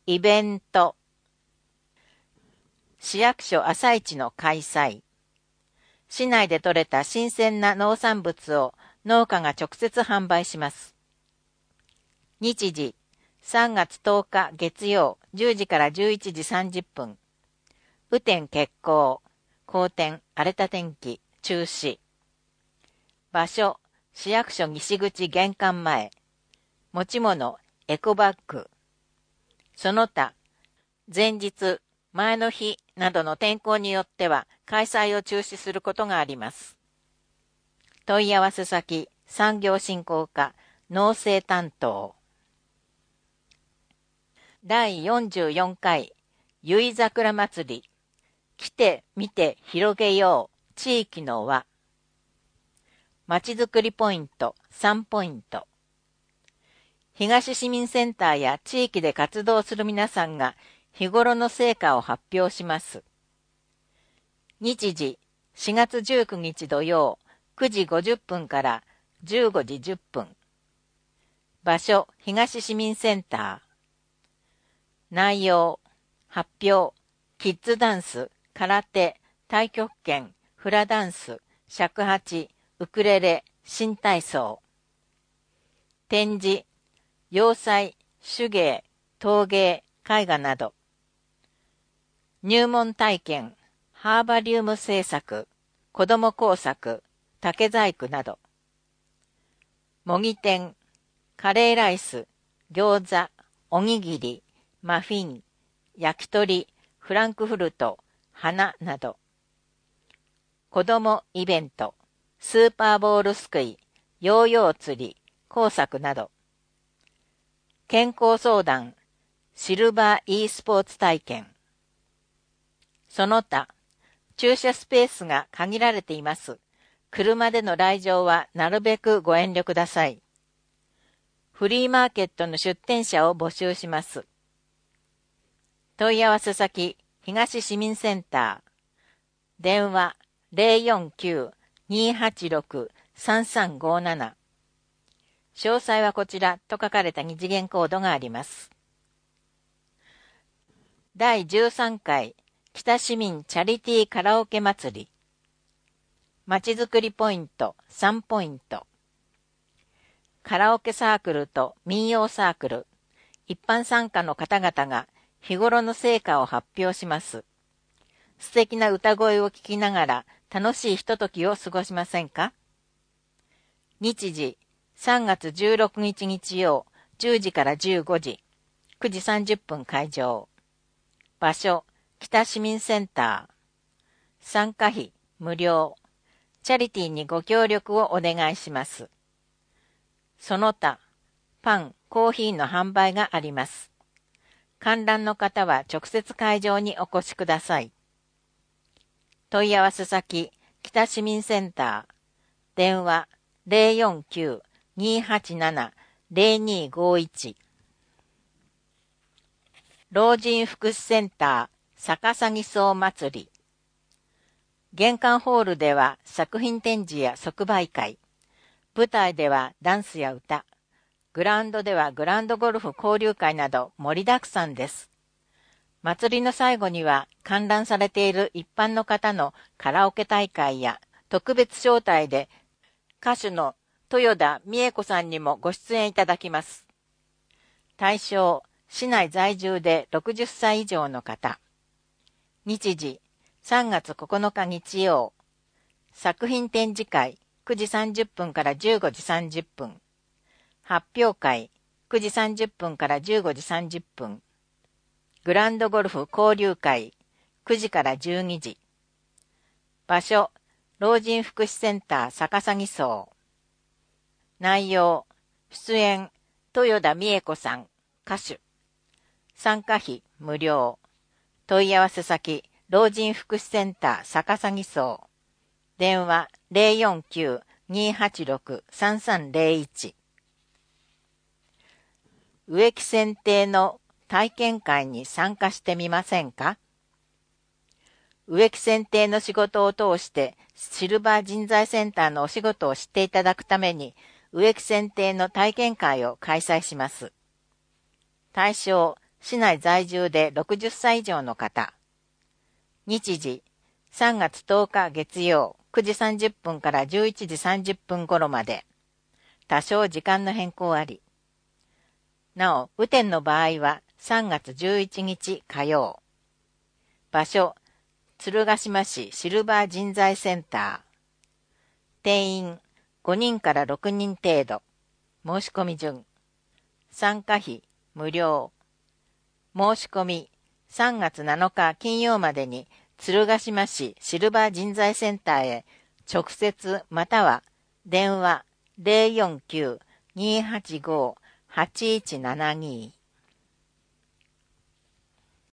イベント。市役所朝市の開催。市内で採れた新鮮な農産物を農家が直接販売します。日時、3月10日月曜10時から11時30分。雨天決行。好天、荒れた天気、中止。場所、市役所西口玄関前。持ち物、エコバッグ。その他、前日、前の日などの天候によっては開催を中止することがあります。問い合わせ先、産業振興課、農政担当。第44回、ゆい桜祭り。来て、見て、広げよう。地域の輪。まちづくりポイント、3ポイント。東市民センターや地域で活動する皆さんが日頃の成果を発表します。日時、4月19日土曜、9時50分から15時10分。場所、東市民センター。内容、発表、キッズダンス、空手、太極拳、フラダンス、尺八、ウクレレ、新体操。展示、洋裁、手芸、陶芸、絵画など。入門体験、ハーバリウム制作、子ども工作、竹細工など。模擬店、カレーライス、餃子、おにぎり、マフィン、焼き鳥、フランクフルト、花など。子どもイベント、スーパーボールすくい、ヨーヨー釣り、工作など。健康相談、シルバー e スポーツ体験。その他、駐車スペースが限られています。車での来場はなるべくご遠慮ください。フリーマーケットの出店者を募集します。問い合わせ先、東市民センター。電話、049-286-3357。詳細はこちらと書かれた二次元コードがあります。第13回北市民チャリティーカラオケ祭り。まちづくりポイント3ポイント。カラオケサークルと民謡サークル、一般参加の方々が日頃の成果を発表します。素敵な歌声を聞きながら楽しいひとときを過ごしませんか？日時、3月16日日曜、10時から15時、9時30分会場。場所、北市民センター。参加費、無料。チャリティーにご協力をお願いします。その他、パン、コーヒーの販売があります。観覧の方は直接会場にお越しください。問い合わせ先、北市民センター。電話、049-287-0251。老人福祉センター、逆さぎ草祭り。玄関ホールでは作品展示や即売会。舞台ではダンスや歌。グラウンドではグラウンドゴルフ交流会など盛りだくさんです。祭りの最後には観覧されている一般の方のカラオケ大会や特別招待で歌手の豊田美恵子さんにもご出演いただきます。対象、市内在住で60歳以上の方。日時、3月9日日曜。作品展示会、9時30分から15時30分。発表会、9時30分から15時30分。グランドゴルフ交流会、9時から12時。場所、老人福祉センター逆さぎ草。内容、出演、豊田美恵子さん、歌手。参加費、無料。問い合わせ先、老人福祉センター逆さぎ草。電話、049-286-3301。植木剪定の体験会に参加してみませんか？植木剪定の仕事を通してシルバー人材センターのお仕事を知っていただくために植木剪定の体験会を開催します。対象市内在住で60歳以上の方。日時、3月10日月曜9時30分から11時30分頃まで。多少時間の変更あり。なお、雨天の場合は3月11日火曜。場所、鶴ヶ島市シルバー人材センター。定員、5人から6人程度。申し込み順。参加費、無料。申し込み、3月7日金曜までに鶴ヶ島市シルバー人材センターへ直接または電話 049-285-8172